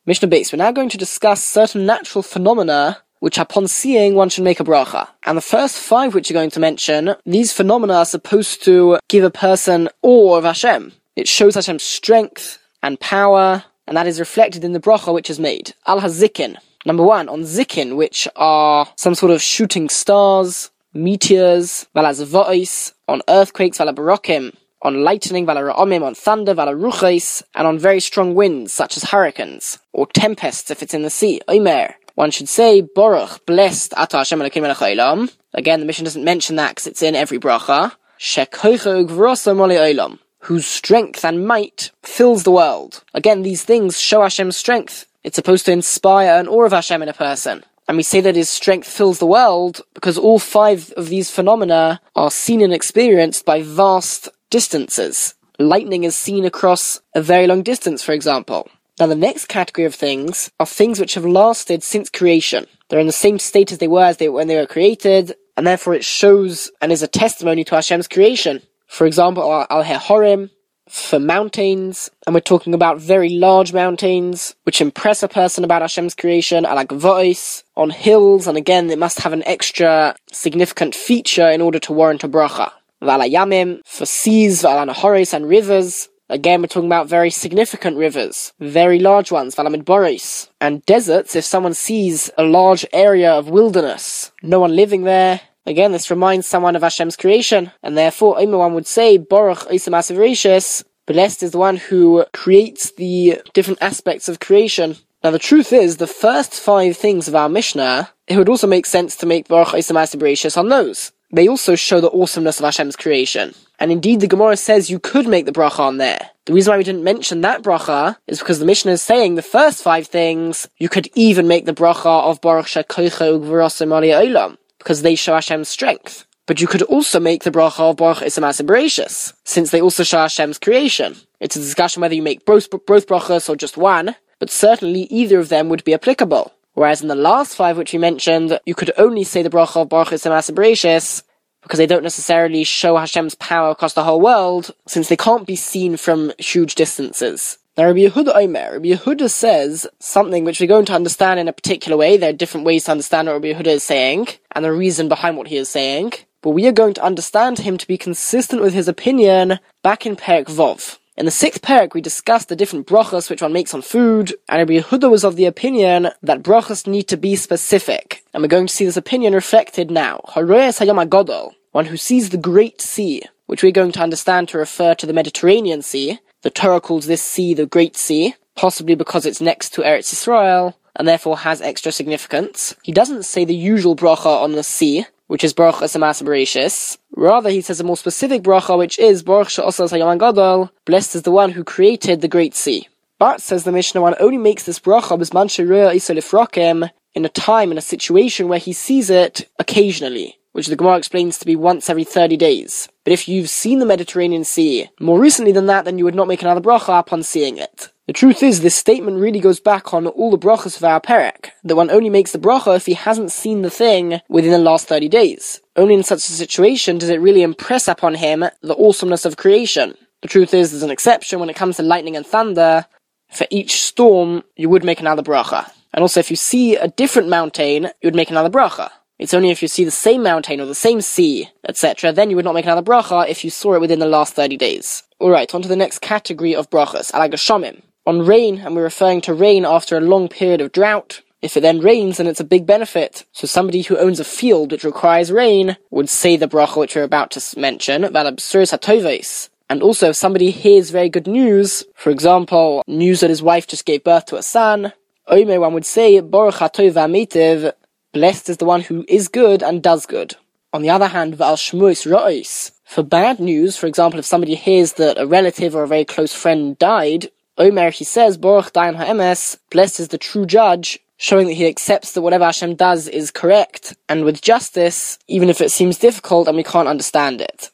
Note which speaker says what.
Speaker 1: Mishnah Beis. We're now going to discuss certain natural phenomena which upon seeing one should make a bracha. And the first 5 which you're going to mention, these phenomena are supposed to give a person awe of Hashem. It shows Hashem's strength and power, and that is reflected in the bracha which is made. Al-Hazikin. Number 1, on zikin, which are some sort of shooting stars, meteors, valazvois, on earthquakes, valabarokim, on lightning, valara'omim, on thunder, valaruchais, and on very strong winds, such as hurricanes, or tempests if it's in the sea. Omer. One should say, Baruch, blessed ata Hashem Elokeinu melech haolam. Again, the mission doesn't mention that because it's in every bracha. Shekocho ugvroso moli olam, whose strength and might fills the world. Again, these things show Hashem's strength. It's supposed to inspire an awe of Hashem in a person. And we say that his strength fills the world because all 5 of these phenomena are seen and experienced by vast distances. Lightning is seen across a very long distance, for example. Now the next category of things are things which have lasted since creation. They're in the same state as they were when they were created, and therefore it shows and is a testimony to Hashem's creation. For example, al-Hehorim, for mountains, and we're talking about very large mountains, which impress a person about Hashem's creation, al-Gvois, on hills, and again, it must have an extra significant feature in order to warrant a bracha. Val-Yamim, for seas, val-Anahoris, and rivers. Again, we're talking about very significant rivers, very large ones, Valamidboris, and deserts. If someone sees a large area of wilderness, no one living there, again, this reminds someone of Hashem's creation, and therefore, one would say, Baruch Oisem Asiv, blessed is the one who creates the different aspects of creation. Now, the truth is, the first 5 things of our Mishnah, it would also make sense to make Baruch Oisem Asiv on those. They also show the awesomeness of Hashem's creation. And indeed, the Gemara says you could make the bracha on there. The reason why we didn't mention that bracha is because the Mishnah is saying the first 5 things, you could even make the bracha of Baruch Shekocho ugvroso moli olam, because they show Hashem's strength. But you could also make the bracha of Baruch Oisem Asiv, since they also show Hashem's creation. It's a discussion whether you make both brachas or just one, but certainly either of them would be applicable. Whereas in the last 5 which we mentioned, you could only say the bracha of Baruch Oisem Asiv because they don't necessarily show Hashem's power across the whole world, since they can't be seen from huge distances. Now Rabbi Yehuda says something which we're going to understand in a particular way. There are different ways to understand what Rabbi Yehuda is saying, and the reason behind what he is saying, but we are going to understand him to be consistent with his opinion back in Perek Vov. In the 6th Perek, we discussed the different brachas which one makes on food, and Rabbi Yehuda was of the opinion that brachas need to be specific. And we're going to see this opinion reflected now. Haroyes Hayam HaGadol, one who sees the Great Sea, which we're going to understand to refer to the Mediterranean Sea. The Torah calls this sea the Great Sea, possibly because it's next to Eretz Yisrael, and therefore has extra significance. He doesn't say the usual bracha on the sea, which is Baruch Oisem Asiv. Rather, he says a more specific bracha, which is Baruch She'osas Hayam HaGadol, blessed is the one who created the Great Sea. But, says the Mishnah, one only makes this bracha b'zman she'roya iso lifrokem, in a time, in a situation where he sees it occasionally, which the Gemara explains to be once every 30 days. But if you've seen the Mediterranean Sea more recently than that, then you would not make another bracha upon seeing it. The truth is, this statement really goes back on all the brachas of our perek, that one only makes the bracha if he hasn't seen the thing within the last 30 days. Only in such a situation does it really impress upon him the awesomeness of creation. The truth is, there's an exception when it comes to lightning and thunder. For each storm, you would make another bracha. And also, if you see a different mountain, you would make another bracha. It's only if you see the same mountain or the same sea, etc., then you would not make another bracha if you saw it within the last 30 days. Alright, on to the next category of brachas, ala geshomim. On rain, and we're referring to rain after a long period of drought. If it then rains, then it's a big benefit. So somebody who owns a field which requires rain would say the bracha which we're about to mention, valabsuris hatoves. And also, if somebody hears very good news, for example, news that his wife just gave birth to a son, Omer, one would say, Baruch hatov v'amitiv, blessed is the one who is good and does good. On the other hand, v'al shmuis ra'os, for bad news, for example, if somebody hears that a relative or a very close friend died, Omer, he says, Baruch dayan ha'emes, blessed is the true judge, showing that he accepts that whatever Hashem does is correct, and with justice, even if it seems difficult and we can't understand it.